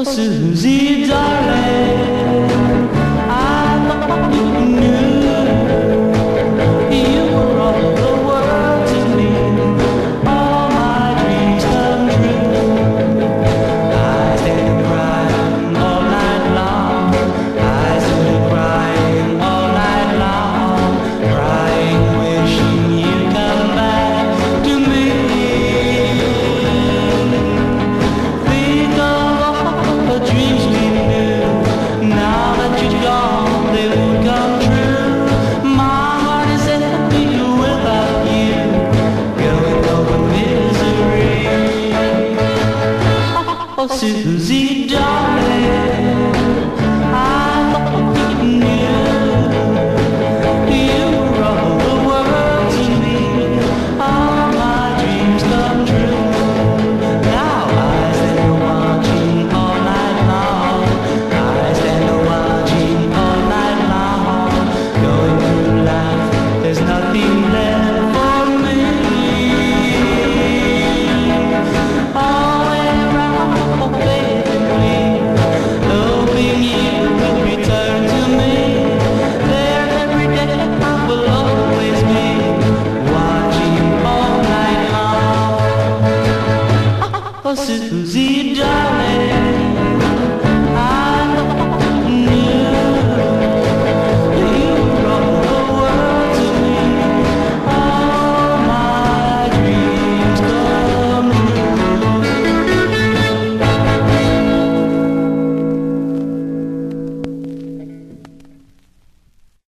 Susie, darling, I thought you knew you were all the world to me, all my dreams come true. I stand crying all night long, I stood crying all night long, crying, wishing you'd come back to me. Think of all the dreams we knew, now that you're gone they won't come true. My heart is empty without you, going over misery. Oh, Susie, darling, I thought you knew you were all the world to me, all my dreams come true. Now I stand watching all night long, I stand watching all night long, going through life, there's nothing left for me. All around, faithfully, hoping you will return to me. There every day I will always be, watching all night long. Oh, Susie, darling.